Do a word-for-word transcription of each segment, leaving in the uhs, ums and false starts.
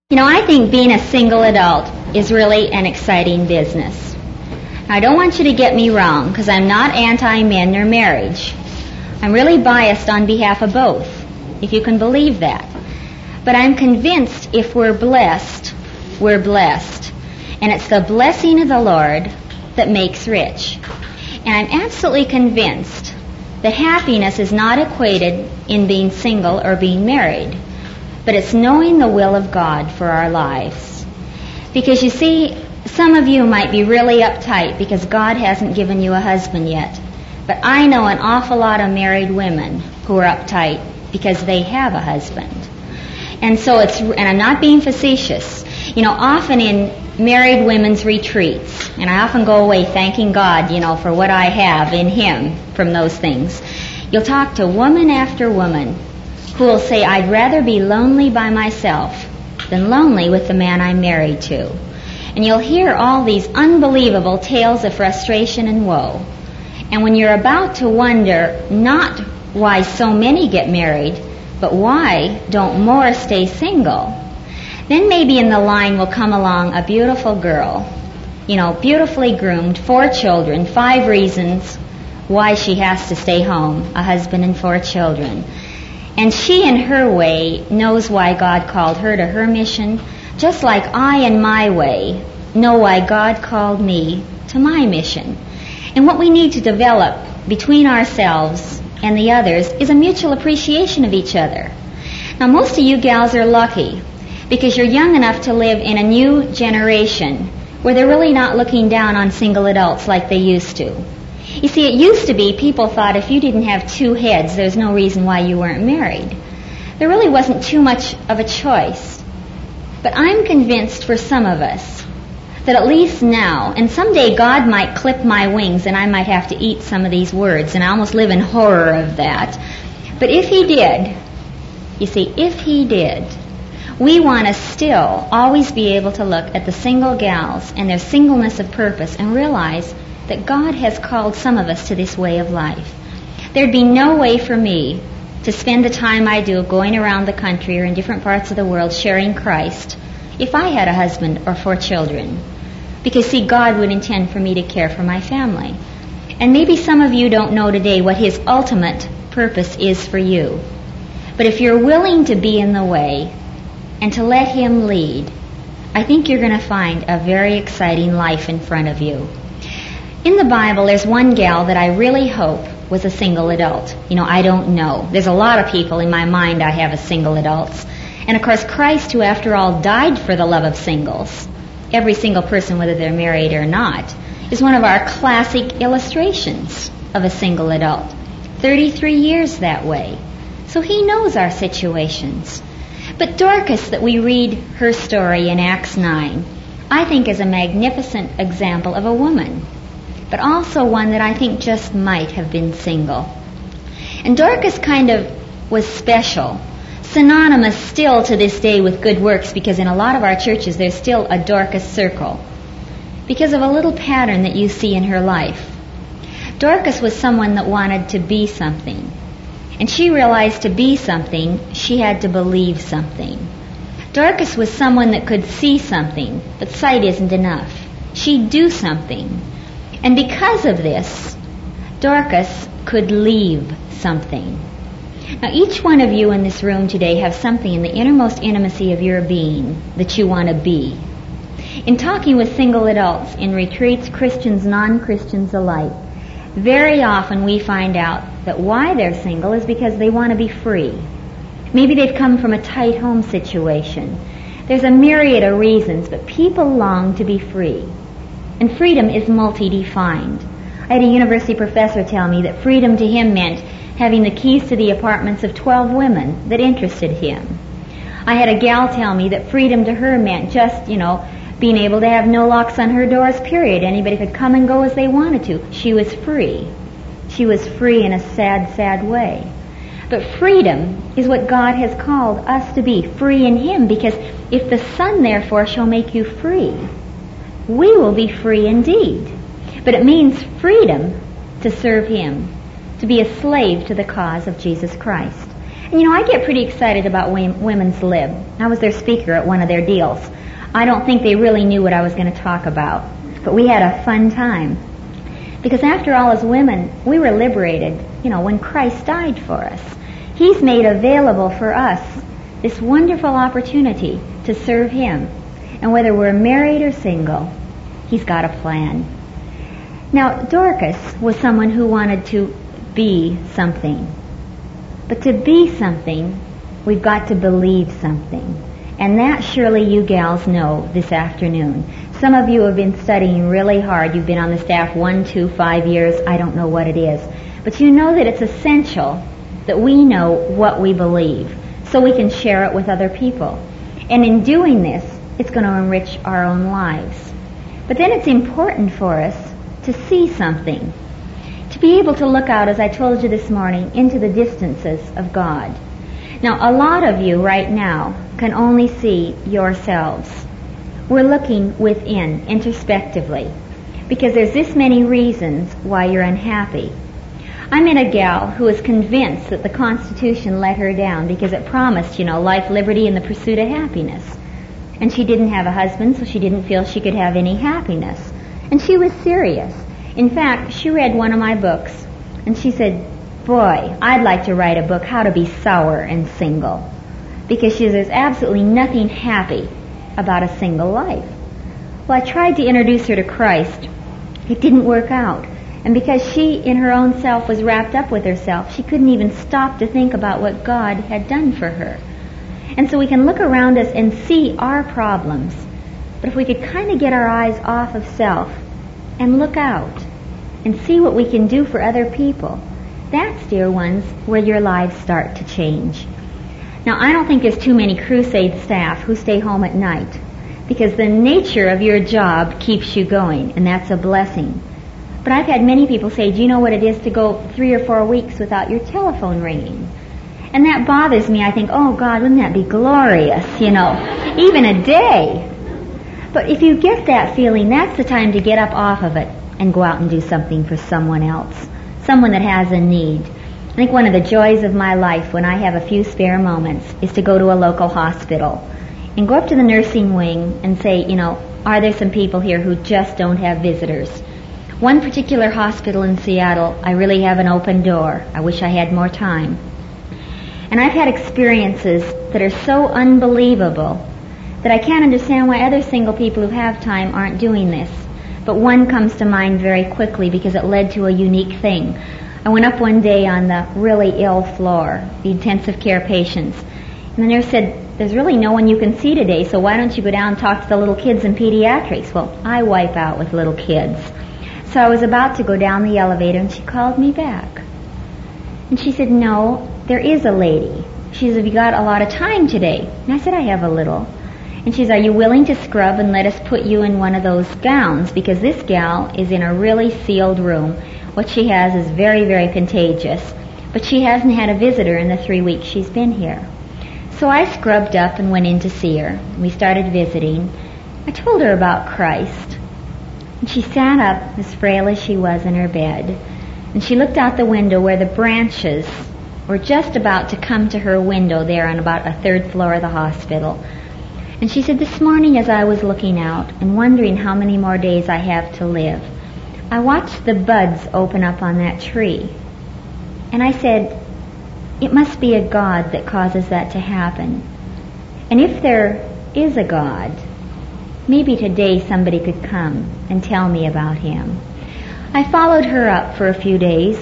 You know, I think being a single adult is really an exciting business. I don't want you to get me wrong, because I'm not anti-men or marriage. I'm really biased on behalf of both, if you can believe that. But I'm convinced if we're blessed, we're blessed. And it's the blessing of the Lord that makes rich. And I'm absolutely convinced that happiness is not equated in being single or being married, but it's knowing the will of God for our lives. Because you see, some of you might be really uptight because God hasn't given you a husband yet. But I know an awful lot of married women who are uptight because they have a husband. And so it's, and I'm not being facetious, you know, often in married women's retreats, and I often go away thanking God, you know, for what I have in Him from those things, you'll talk to woman after woman who will say, I'd rather be lonely by myself than lonely with the man I'm married to. And you'll hear all these unbelievable tales of frustration and woe. And when you're about to wonder not why so many get married, but why don't more stay single, then maybe in the line will come along a beautiful girl, you know, beautifully groomed, four children, five reasons why she has to stay home, a husband and four children. And she, in her way, knows why God called her to her mission, just like I, in my way, know why God called me to my mission. And what we need to develop between ourselves and the others is a mutual appreciation of each other. Now, most of you gals are lucky because you're young enough to live in a new generation where they're really not looking down on single adults like they used to. You see, it used to be people thought if you didn't have two heads, there's no reason why you weren't married. There really wasn't too much of a choice. But I'm convinced for some of us that at least now, and someday God might clip my wings and I might have to eat some of these words, and I almost live in horror of that. But if He did, you see, if He did, we want to still always be able to look at the single gals and their singleness of purpose and realize that God has called some of us to this way of life. There'd be no way for me to spend the time I do going around the country or in different parts of the world sharing Christ if I had a husband or four children. Because, see, God would intend for me to care for my family. And maybe some of you don't know today what His ultimate purpose is for you. But if you're willing to be in the way and to let Him lead, I think you're going to find a very exciting life in front of you. In the Bible, there's one gal that I really hope was a single adult. You know, I don't know. There's a lot of people in my mind I have as single adults. And of course, Christ, who after all died for the love of singles, every single person, whether they're married or not, is one of our classic illustrations of a single adult. thirty-three years that way. So He knows our situations. But Dorcas, that we read her story in Acts nine, I think is a magnificent example of a woman, but also one that I think just might have been single. And Dorcas kind of was special, synonymous still to this day with good works, because in a lot of our churches there's still a Dorcas circle, because of a little pattern that you see in her life. Dorcas was someone that wanted to be something, and she realized to be something, she had to believe something. Dorcas was someone that could see something, but sight isn't enough. She'd do something. And because of this, Dorcas could leave something. Now, each one of you in this room today have something in the innermost intimacy of your being that you want to be. In talking with single adults in retreats, Christians, non-Christians alike, very often we find out that why they're single is because they want to be free. Maybe they've come from a tight home situation. There's a myriad of reasons, but people long to be free. And freedom is multi-defined. I had a university professor tell me that freedom to him meant having the keys to the apartments of twelve women that interested him. I had a gal tell me that freedom to her meant just, you know, being able to have no locks on her doors, period. Anybody could come and go as they wanted to. She was free. She was free in a sad, sad way. But freedom is what God has called us to be, free in Him, because if the Son, therefore, shall make you free, we will be free indeed. But it means freedom to serve Him, to be a slave to the cause of Jesus Christ. And you know, I get pretty excited about Women's Lib. I was their speaker at one of their deals. I don't think they really knew what I was going to talk about, but we had a fun time. Because after all, as women, we were liberated, you know, when Christ died for us. He's made available for us this wonderful opportunity to serve Him. And whether we're married or single, He's got a plan. Now, Dorcas was someone who wanted to be something. But to be something, we've got to believe something. And that surely you gals know this afternoon. Some of you have been studying really hard. You've been on the staff one, two, five years. I don't know what it is. But you know that it's essential that we know what we believe so we can share it with other people. And in doing this, it's going to enrich our own lives. But then it's important for us to see something, to be able to look out, as I told you this morning, into the distances of God. Now, a lot of you right now can only see yourselves. We're looking within, introspectively, because there's this many reasons why you're unhappy. I met a gal who was convinced that the Constitution let her down because it promised, you know, life, liberty, and the pursuit of happiness. And she didn't have a husband, so she didn't feel she could have any happiness. And she was serious. In fact, she read one of my books, and she said, boy, I'd like to write a book, How to Be Sour and Single. Because she says, there's absolutely nothing happy about a single life. Well, I tried to introduce her to Christ. It didn't work out. And because she, in her own self, was wrapped up with herself, she couldn't even stop to think about what God had done for her. And so we can look around us and see our problems. But if we could kind of get our eyes off of self and look out and see what we can do for other people, that's, dear ones, where your lives start to change. Now, I don't think there's too many crusade staff who stay home at night, because the nature of your job keeps you going, and that's a blessing. But I've had many people say, do you know what it is to go three or four weeks without your telephone ringing? And that bothers me. I think, oh God, wouldn't that be glorious, you know, even a day. But if you get that feeling, that's the time to get up off of it and go out and do something for someone else, someone that has a need. I think one of the joys of my life when I have a few spare moments is to go to a local hospital and go up to the nursing wing and say, you know, are there some people here who just don't have visitors? One particular hospital in Seattle, I really have an open door. I wish I had more time. And I've had experiences that are so unbelievable that I can't understand why other single people who have time aren't doing this. But one comes to mind very quickly because it led to a unique thing. I went up one day on the really ill floor, the intensive care patients, and the nurse said, there's really no one you can see today, so why don't you go down and talk to the little kids in pediatrics? Well, I wipe out with little kids. So I was about to go down the elevator, and she called me back. And she said, no, there is a lady. She said, have you got a lot of time today? And I said, I have a little. And she said, are you willing to scrub and let us put you in one of those gowns? Because this gal is in a really sealed room. What she has is very, very contagious. But she hasn't had a visitor in the three weeks she's been here. So I scrubbed up and went in to see her. We started visiting. I told her about Christ. And she sat up, as frail as she was, in her bed. And she looked out the window where the branches were just about to come to her window there on about a third floor of the hospital. And she said, this morning as I was looking out and wondering how many more days I have to live, I watched the buds open up on that tree. And I said, it must be a God that causes that to happen. And if there is a God, maybe today somebody could come and tell me about Him. I followed her up for a few days,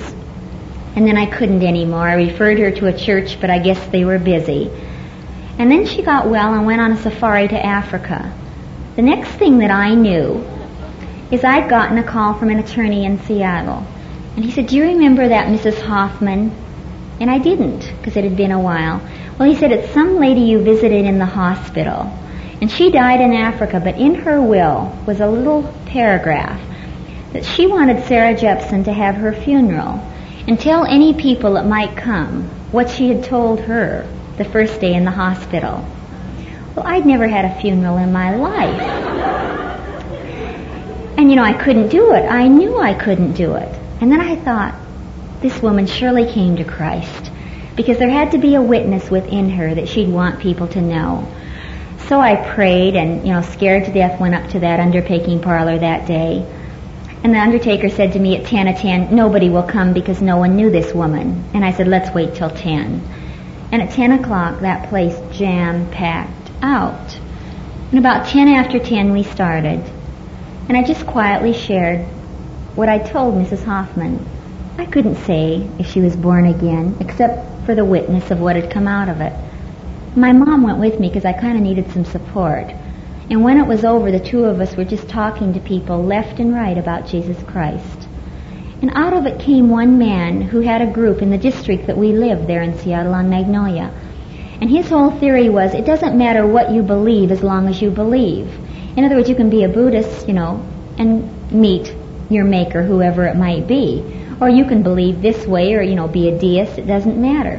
and then I couldn't anymore. I referred her to a church, but I guess they were busy. And then she got well and went on a safari to Africa. The next thing that I knew is I'd gotten a call from an attorney in Seattle. And he said, do you remember that Missus Hoffman? And I didn't, because it had been a while. Well, he said, it's some lady you visited in the hospital. And she died in Africa, but in her will was a little paragraph that she wanted Sarah Jepson to have her funeral and tell any people that might come what she had told her the first day in the hospital. Well, I'd never had a funeral in my life. And, you know, I couldn't do it. I knew I couldn't do it. And then I thought, this woman surely came to Christ, because there had to be a witness within her that she'd want people to know. So I prayed and, you know, scared to death, went up to that undertaking parlor that day. And the undertaker said to me at ten of ten, nobody will come because no one knew this woman. And I said, let's wait till ten. And at ten o'clock, that place jam-packed out. And about ten after ten, we started. And I just quietly shared what I told Missus Hoffman. I couldn't say if she was born again, except for the witness of what had come out of it. My mom went with me because I kind of needed some support. And when it was over, the two of us were just talking to people left and right about Jesus Christ. And out of it came one man who had a group in the district that we lived there in Seattle on Magnolia. And his whole theory was, it doesn't matter what you believe as long as you believe. In other words, you can be a Buddhist, you know, and meet your maker, whoever it might be. Or you can believe this way or, you know, be a deist. It doesn't matter.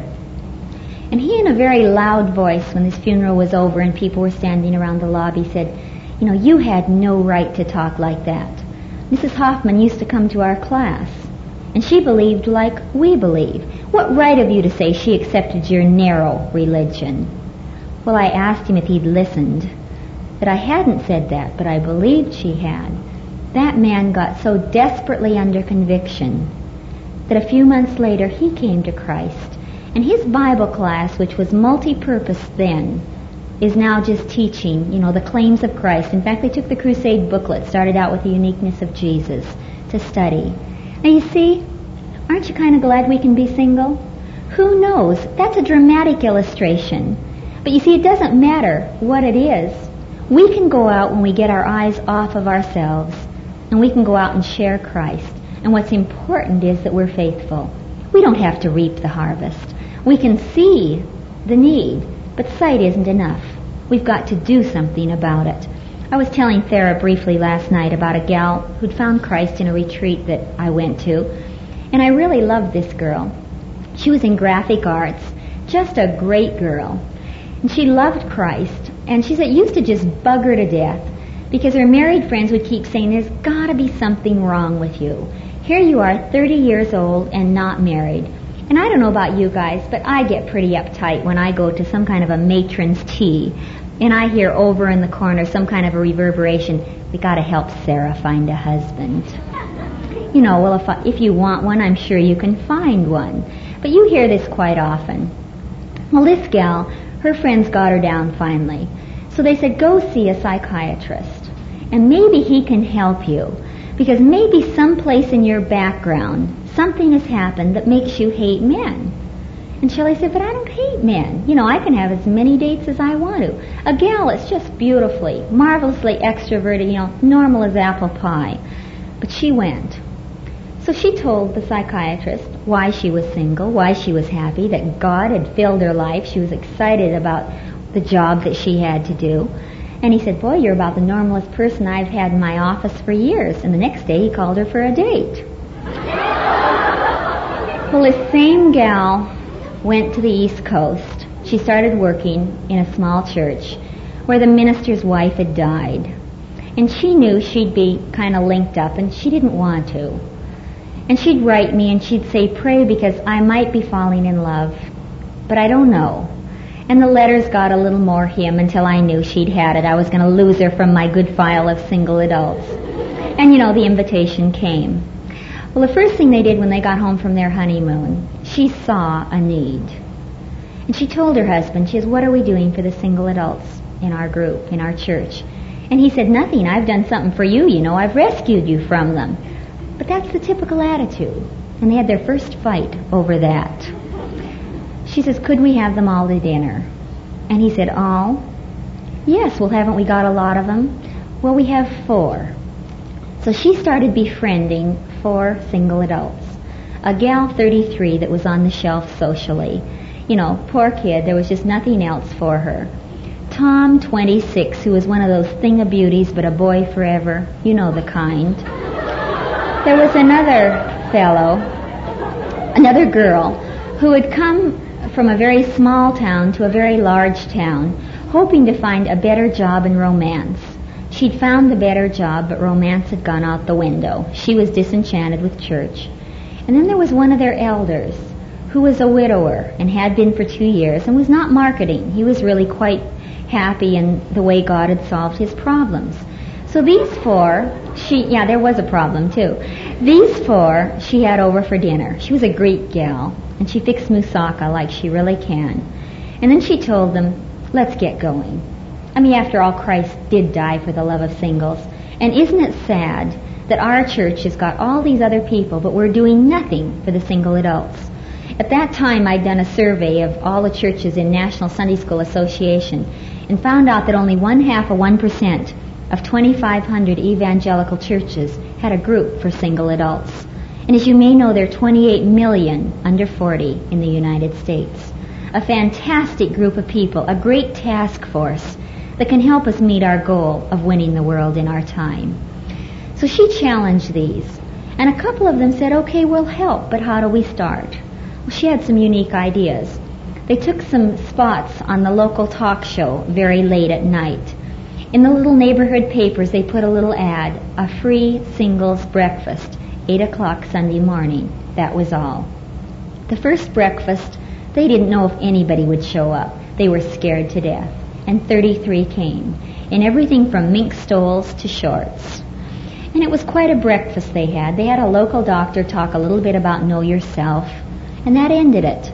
And he, in a very loud voice, when his funeral was over and people were standing around the lobby, said, you know, you had no right to talk like that. Missus Hoffman used to come to our class, and she believed like we believe. What right have you to say she accepted your narrow religion? Well, I asked him if he'd listened, that I hadn't said that, but I believed she had. That man got so desperately under conviction that a few months later he came to Christ. And his Bible class, which was multi-purpose then, is now just teaching, you know, the claims of Christ. In fact, they took the crusade booklet, started out with the uniqueness of Jesus, to study. Now you see, aren't you kind of glad we can be single? Who knows? That's a dramatic illustration. But you see, it doesn't matter what it is. We can go out when we get our eyes off of ourselves, and we can go out and share Christ. And what's important is that we're faithful. We don't have to reap the harvest. We can see the need, but sight isn't enough. We've got to do something about it. I was telling Thera briefly last night about a gal who'd found Christ in a retreat that I went to, and I really loved this girl. She was in graphic arts, just a great girl. And she loved Christ, and she said it used to just bug her to death because her married friends would keep saying, there's got to be something wrong with you. Here you are, thirty years old and not married. And I don't know about you guys, but I get pretty uptight when I go to some kind of a matron's tea and I hear over in the corner some kind of a reverberation, we got to help Sarah find a husband. You know, well, if, I, if you want one, I'm sure you can find one. But you hear this quite often. Well, this gal, her friends got her down finally. So they said, go see a psychiatrist, and maybe he can help you, because maybe someplace in your background something has happened that makes you hate men. And Shelley said, but I don't hate men. You know, I can have as many dates as I want to. A gal is just beautifully, marvelously extroverted, you know, normal as apple pie. But she went. So she told the psychiatrist why she was single, why she was happy, that God had filled her life. She was excited about the job that she had to do. And he said, boy, you're about the normalest person I've had in my office for years. And the next day he called her for a date. Well, this same gal went to the East Coast. She started working in a small church where the minister's wife had died. And she knew she'd be kind of linked up, and she didn't want to. And she'd write me and she'd say, pray because I might be falling in love, but I don't know. And the letters got a little more him until I knew she'd had it. I was going to lose her from my good file of single adults. And you know, the invitation came. Well, the first thing they did when they got home from their honeymoon, she saw a need. And she told her husband, she says, what are we doing for the single adults in our group, in our church? And he said, nothing. I've done something for you, you know. I've rescued you from them. But that's the typical attitude. And they had their first fight over that. She says, could we have them all to dinner? And he said, all? Yes, well, haven't we got a lot of them? Well, we have four. So she started befriending four single adults. A gal, thirty-three, that was on the shelf socially. You know, poor kid, there was just nothing else for her. Tom, twenty-six, who was one of those thing of beauties, but a boy forever. You know the kind. There was another fellow, another girl, who had come from a very small town to a very large town, hoping to find a better job in romance. She'd found the better job, but romance had gone out the window. She was disenchanted with church. And then there was one of their elders, who was a widower and had been for two years and was not marketing. He was really quite happy in the way God had solved his problems. So these four, she, yeah, there was a problem too. These four she had over for dinner. She was a Greek gal, and she fixed moussaka like she really can. And then she told them, let's get going. I mean, after all, Christ did die for the love of singles. And isn't it sad that our church has got all these other people, but we're doing nothing for the single adults? At that time, I'd done a survey of all the churches in National Sunday School Association and found out that only one half or one percent of twenty-five hundred evangelical churches had a group for single adults. And as you may know, there are twenty-eight million under forty in the United States. A fantastic group of people, a great task force that can help us meet our goal of winning the world in our time. So she challenged these, and a couple of them said, okay, we'll help, but how do we start? Well, she had some unique ideas. They took some spots on the local talk show very late at night. In the little neighborhood papers, they put a little ad, a free singles breakfast, eight o'clock Sunday morning. That was all. The first breakfast, they didn't know if anybody would show up. They were scared to death. And thirty-three came, in everything from mink stoles to shorts. And it was quite a breakfast they had. They had a local doctor talk a little bit about know yourself, and that ended it.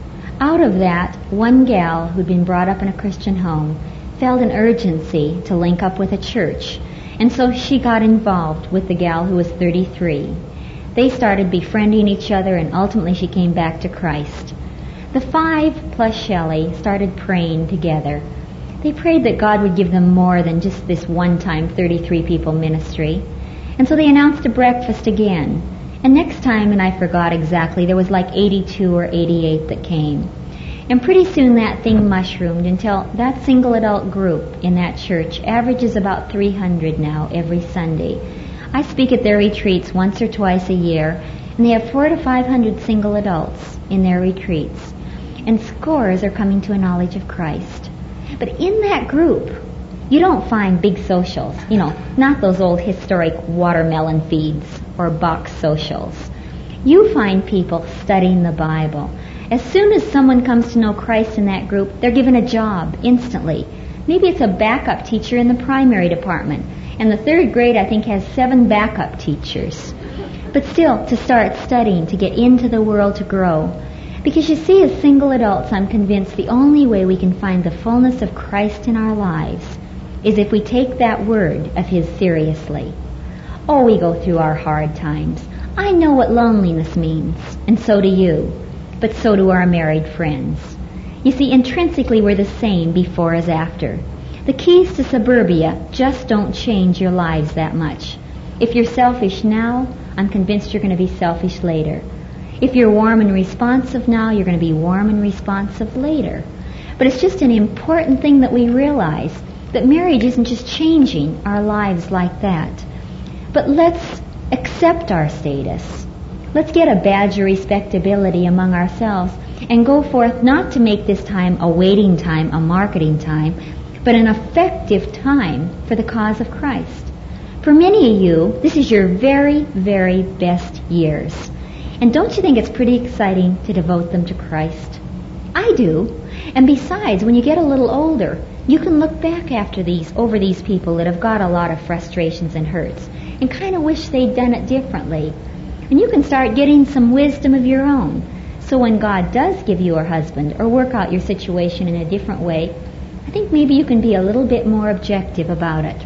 Out of that, one gal who'd been brought up in a Christian home felt an urgency to link up with a church, and so she got involved with the gal who was thirty-three. They started befriending each other, and ultimately she came back to Christ. The five plus Shelley started praying together. They prayed that God would give them more than just this one-time thirty-three people ministry. And so they announced a breakfast again. And next time, and I forgot exactly, there was like eighty-two or eighty-eight that came. And pretty soon that thing mushroomed until that single adult group in that church averages about three hundred now every Sunday. I speak at their retreats once or twice a year, and they have four to five hundred single adults in their retreats. And scores are coming to a knowledge of Christ. But in that group, you don't find big socials, you know, not those old historic watermelon feeds or box socials. You find people studying the Bible. As soon as someone comes to know Christ in that group, they're given a job instantly. Maybe it's a backup teacher in the primary department. And the third grade, I think, has seven backup teachers. But still, to start studying, to get into the world, to grow. Because you see, as single adults, I'm convinced the only way we can find the fullness of Christ in our lives is if we take that word of His seriously. Oh, we go through our hard times. I know what loneliness means, and so do you. But so do our married friends. You see, intrinsically we're the same before as after. The keys to suburbia just don't change your lives that much. If you're selfish now, I'm convinced you're going to be selfish later. If you're warm and responsive now, you're going to be warm and responsive later. But it's just an important thing that we realize that marriage isn't just changing our lives like that. But let's accept our status. Let's get a badge of respectability among ourselves and go forth not to make this time a waiting time, a marketing time, but an effective time for the cause of Christ. For many of you, this is your very, very best years. And don't you think it's pretty exciting to devote them to Christ? I do. And besides, when you get a little older, you can look back after these, over these people that have got a lot of frustrations and hurts and kind of wish they'd done it differently. And you can start getting some wisdom of your own. So when God does give you a husband or work out your situation in a different way, I think maybe you can be a little bit more objective about it.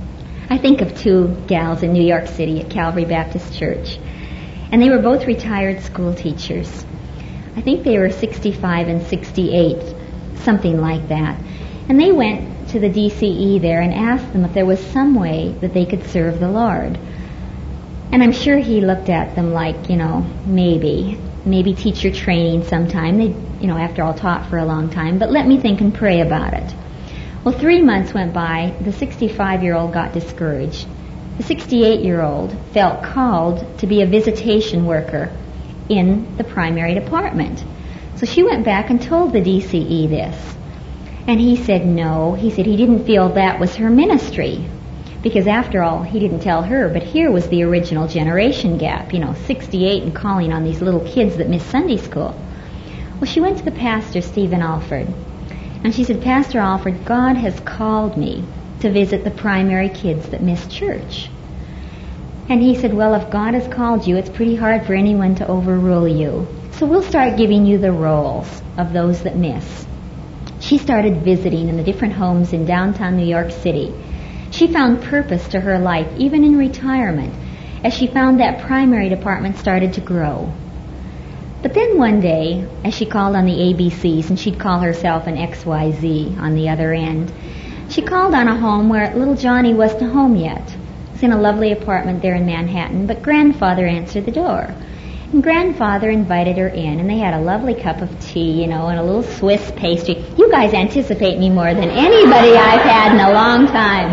I think of two gals in New York City at Calvary Baptist Church. And they were both retired school teachers. I think they were sixty-five and sixty-eight, something like that. And they went to the D C E there and asked them if there was some way that they could serve the Lord. And I'm sure he looked at them like, you know, maybe, maybe teacher training sometime. They, you know, after all, taught for a long time. But let me think and pray about it. Well, three months went by. The sixty-five-year-old got discouraged. The sixty-eight-year-old felt called to be a visitation worker in the primary department. So she went back and told the D C E this. And he said no. He said he didn't feel that was her ministry. Because after all, he didn't tell her, but here was the original generation gap, you know, sixty-eight and calling on these little kids that miss Sunday school. Well, she went to the pastor, Stephen Alford, and she said, Pastor Alford, God has called me to visit the primary kids that miss church. And he said, well, if God has called you, it's pretty hard for anyone to overrule you. So we'll start giving you the roles of those that miss. She started visiting in the different homes in downtown New York City. She found purpose to her life, even in retirement, as she found that primary department started to grow. But then one day, as she called on the A B Cs, and she'd call herself an X Y Z on the other end, she called on a home where little Johnny wasn't home yet. He was in a lovely apartment there in Manhattan, but grandfather answered the door. And grandfather invited her in, and they had a lovely cup of tea, you know, and a little Swiss pastry. You guys anticipate me more than anybody I've had in a long time.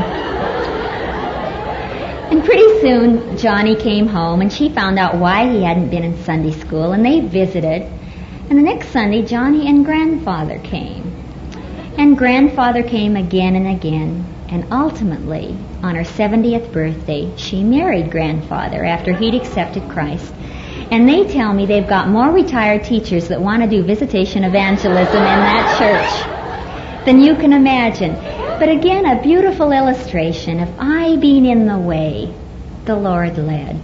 And pretty soon, Johnny came home, and she found out why he hadn't been in Sunday school, and they visited. And the next Sunday, Johnny and grandfather came. And grandfather came again and again, and ultimately, on her seventieth birthday, she married grandfather after he'd accepted Christ. And they tell me they've got more retired teachers that want to do visitation evangelism in that church than you can imagine. But again, a beautiful illustration of I being in the way, the Lord led.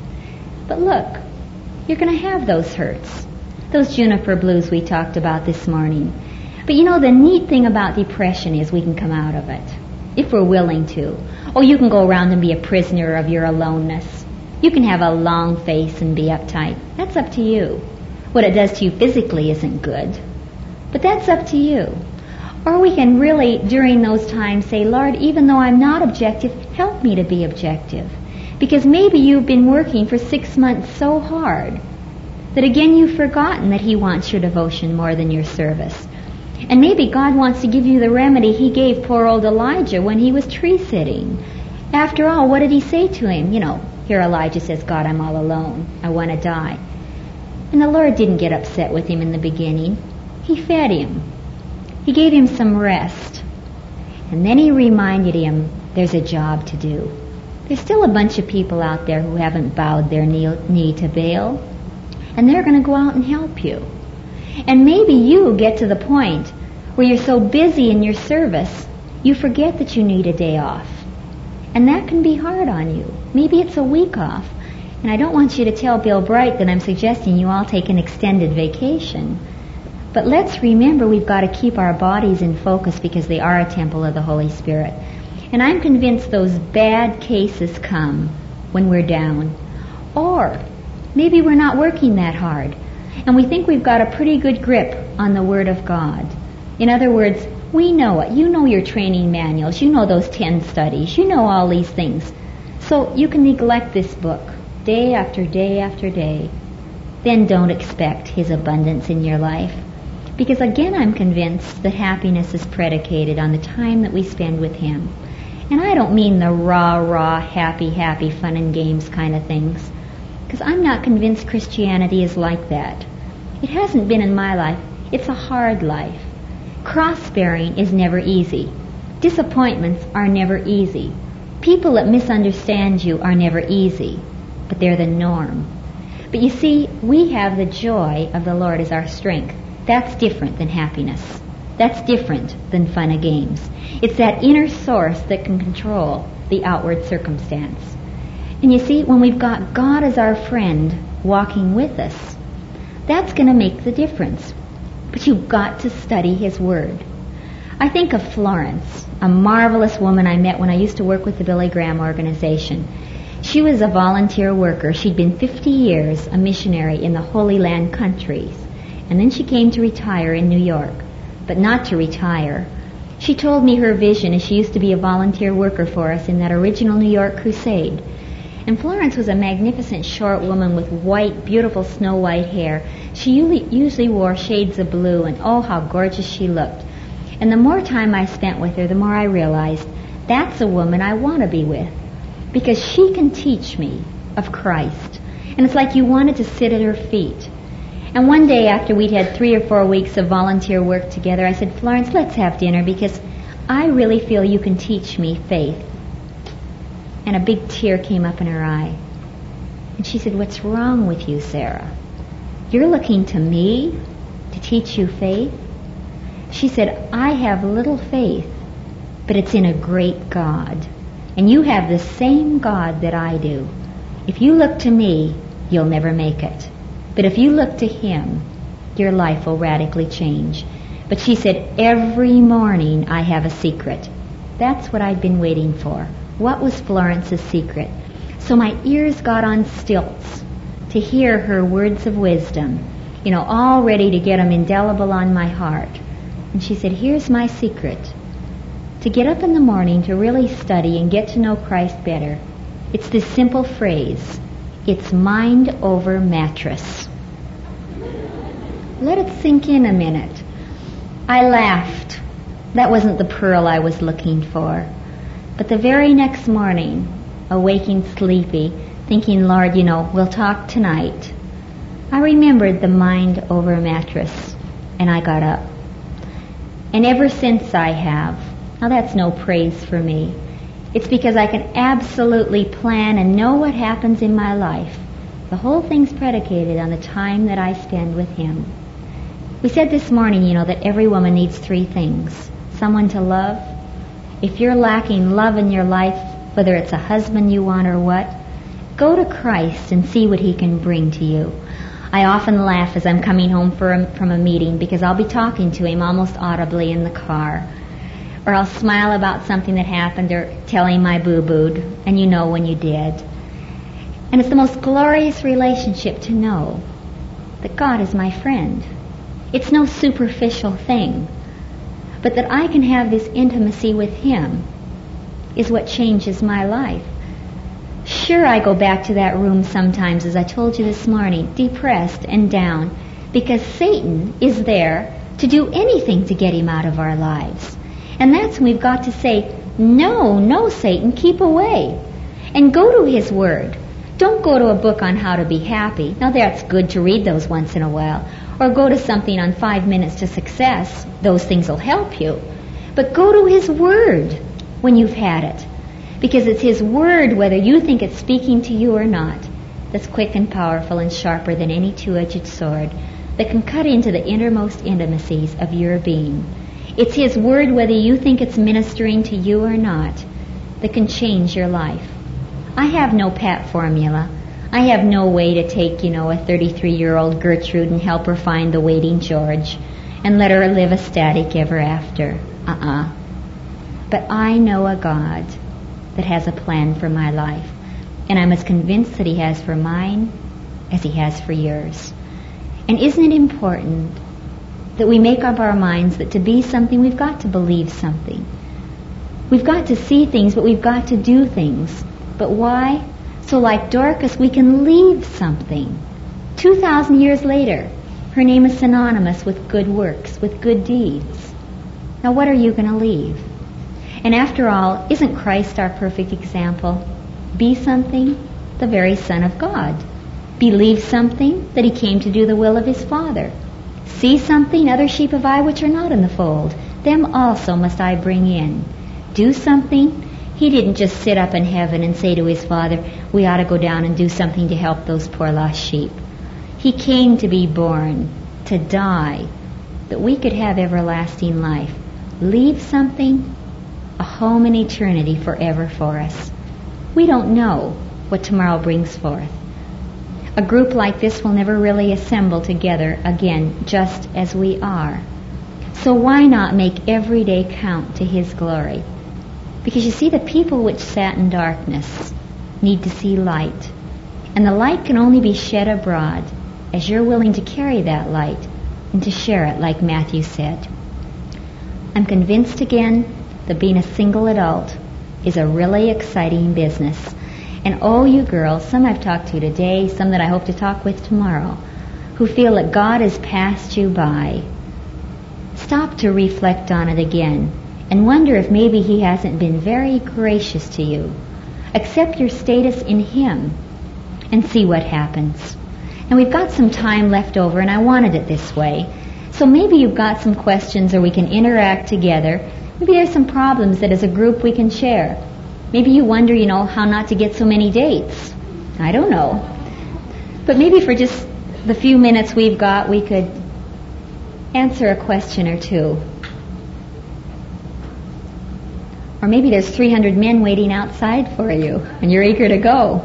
But look, you're going to have those hurts, those juniper blues we talked about this morning. But you know, the neat thing about depression is we can come out of it, if we're willing to. Oh, you can go around and be a prisoner of your aloneness. You can have a long face and be uptight. That's up to you. What it does to you physically isn't good, but that's up to you. Or we can really, during those times, say, Lord, even though I'm not objective, help me to be objective. Because maybe you've been working for six months so hard that again you've forgotten that He wants your devotion more than your service. And maybe God wants to give you the remedy He gave poor old Elijah when he was tree sitting. After all, what did He say to him? You know, here Elijah says, God, I'm all alone. I want to die. And the Lord didn't get upset with him in the beginning. He fed him. He gave him some rest. And then He reminded him there's a job to do. There's still a bunch of people out there who haven't bowed their knee, knee to Baal. And they're going to go out and help you. And maybe you get to the point where you're so busy in your service, you forget that you need a day off. And that can be hard on you. Maybe it's a week off. And I don't want you to tell Bill Bright that I'm suggesting you all take an extended vacation. But let's remember we've got to keep our bodies in focus because they are a temple of the Holy Spirit. And I'm convinced those bad cases come when we're down. Or maybe we're not working that hard, and we think we've got a pretty good grip on the Word of God. In other words, we know it. You know your training manuals. You know those ten studies. You know all these things. So you can neglect this book day after day after day. Then don't expect His abundance in your life. Because again, I'm convinced that happiness is predicated on the time that we spend with Him. And I don't mean the rah, rah, happy, happy, fun and games kind of things. Because I'm not convinced Christianity is like that. It hasn't been in my life. It's a hard life. Cross-bearing is never easy. Disappointments are never easy. People that misunderstand you are never easy. But they're the norm. But you see, we have the joy of the Lord as our strength. That's different than happiness. That's different than fun and games. It's that inner source that can control the outward circumstance. And you see, when we've got God as our friend walking with us, that's going to make the difference. But you've got to study His Word. I think of Florence, a marvelous woman I met when I used to work with the Billy Graham organization. She was a volunteer worker. She'd been fifty years a missionary in the Holy Land countries. And then she came to retire in New York. But not to retire. She told me her vision as she used to be a volunteer worker for us in that original New York crusade. And Florence was a magnificent short woman with white, beautiful snow-white hair. She usually wore shades of blue, and oh, how gorgeous she looked. And the more time I spent with her, the more I realized that's a woman I want to be with. Because she can teach me of Christ. And it's like you wanted to sit at her feet. And one day after we'd had three or four weeks of volunteer work together, I said, Florence, let's have dinner because I really feel you can teach me faith. And a big tear came up in her eye. And she said, what's wrong with you, Sarah? You're looking to me? To teach you faith? She said, I have little faith, but it's in a great God. And you have the same God that I do. If you look to me, you'll never make it. But if you look to Him, your life will radically change. But she said, every morning I have a secret. That's what I'd been waiting for. What was Florence's secret? So my ears got on stilts to hear her words of wisdom, you know, all ready to get them indelible on my heart. And she said, here's my secret. To get up in the morning to really study and get to know Christ better, it's this simple phrase, it's mind over mattress. Let it sink in a minute. I laughed. That wasn't the pearl I was looking for. But the very next morning, awaking sleepy, thinking, Lord, you know, we'll talk tonight, I remembered the mind over mattress, and I got up. And ever since I have. Now that's no praise for me. It's because I can absolutely plan and know what happens in my life. The whole thing's predicated on the time that I spend with Him. We said this morning, you know, that every woman needs three things. Someone to love. If you're lacking love in your life, whether it's a husband you want or what, go to Christ and see what He can bring to you. I often laugh as I'm coming home for a, from a meeting because I'll be talking to Him almost audibly in the car. Or I'll smile about something that happened or tell Him I boo-booed, and you know when you did. And it's the most glorious relationship to know that God is my friend. It's no superficial thing, but that I can have this intimacy with Him is what changes my life. Sure, I go back to that room sometimes, as I told you this morning, depressed and down, because Satan is there to do anything to get him out of our lives. And that's when we've got to say, no, no, Satan, keep away. And go to His Word. Don't go to a book on how to be happy. Now that's good to read those once in a while. Or go to something on five minutes to success. Those things will help you. But go to His Word when you've had it. Because it's His Word, whether you think it's speaking to you or not, that's quick and powerful and sharper than any two-edged sword, that can cut into the innermost intimacies of your being. It's His Word, whether you think it's ministering to you or not, that can change your life. I have no pat formula. I have no way to take, you know, a thirty-three-year-old Gertrude and help her find the waiting George and let her live ecstatic ever after. Uh-uh. But I know a God that has a plan for my life. And I'm as convinced that He has for mine as He has for yours. And isn't it important that we make up our minds that to be something, we've got to believe something. We've got to see things, but we've got to do things. But why? So like Dorcas, we can leave something. Two thousand years later, her name is synonymous with good works, with good deeds. Now what are you going to leave? And after all, isn't Christ our perfect example? Be something, the very Son of God. Believe something, that He came to do the will of His Father. See something, other sheep have I which are not in the fold. Them also must I bring in. Do something. He didn't just sit up in heaven and say to His Father, we ought to go down and do something to help those poor lost sheep. He came to be born, to die, that we could have everlasting life. Leave something, a home in eternity forever for us. We don't know what tomorrow brings forth. A group like this will never really assemble together again, just as we are. So why not make every day count to His glory? Because you see, the people which sat in darkness need to see light. And the light can only be shed abroad as you're willing to carry that light and to share it, like Matthew said. I'm convinced again that being a single adult is a really exciting business. And oh, you girls, some I've talked to today, some that I hope to talk with tomorrow, who feel that God has passed you by, stop to reflect on it again and wonder if maybe He hasn't been very gracious to you. Accept your status in Him and see what happens. And we've got some time left over, and I wanted it this way. So maybe you've got some questions, or we can interact together. Maybe there's some problems that as a group we can share. Maybe you wonder, you know, how not to get so many dates. I don't know. But maybe for just the few minutes we've got, we could answer a question or two. Or maybe there's three hundred men waiting outside for you, and you're eager to go.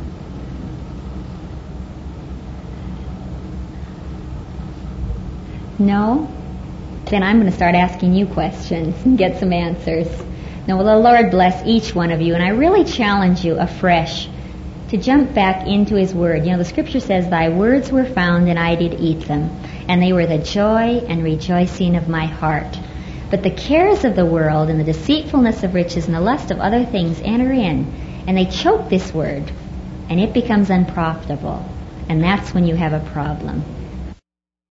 No? Then I'm going to start asking you questions and get some answers. Now, will the Lord bless each one of you, and I really challenge you afresh to jump back into His Word. You know, the Scripture says, "Thy words were found, and I did eat them, and they were the joy and rejoicing of my heart. But the cares of the world and the deceitfulness of riches and the lust of other things enter in, and they choke this Word, and it becomes unprofitable." And that's when you have a problem.